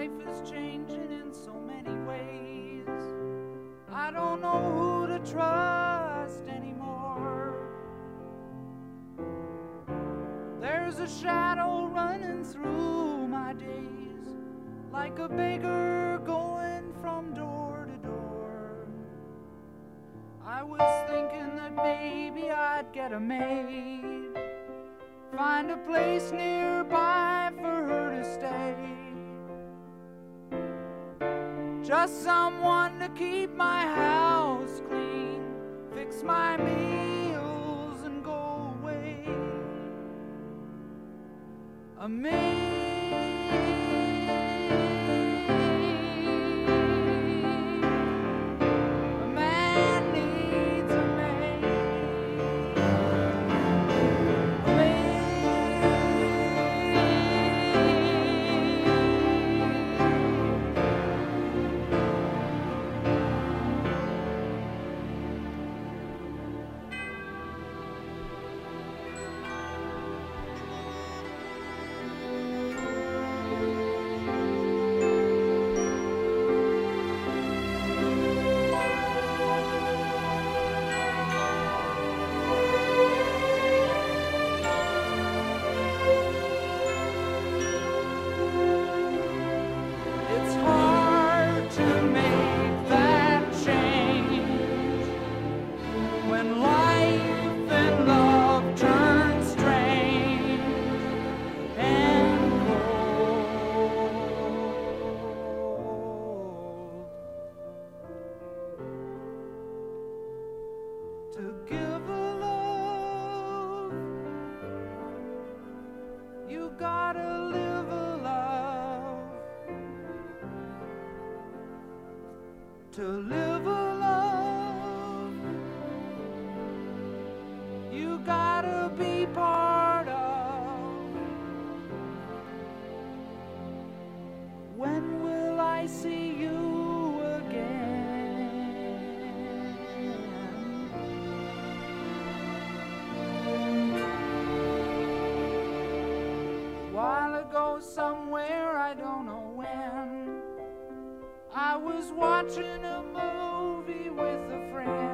life is changing in so many ways. I don't know who to trust anymore. There's a shadow running through my days, like a beggar going from door to door. I was thinking that maybe I'd get a maid, find a place nearby for her to stay, just someone to keep my house clean, fix my meals and go away. A maid. To give a love, you gotta live a love. To live a love, you gotta be part of. When will I see you again? While ago, somewhere, I don't know when, I was watching a movie with a friend.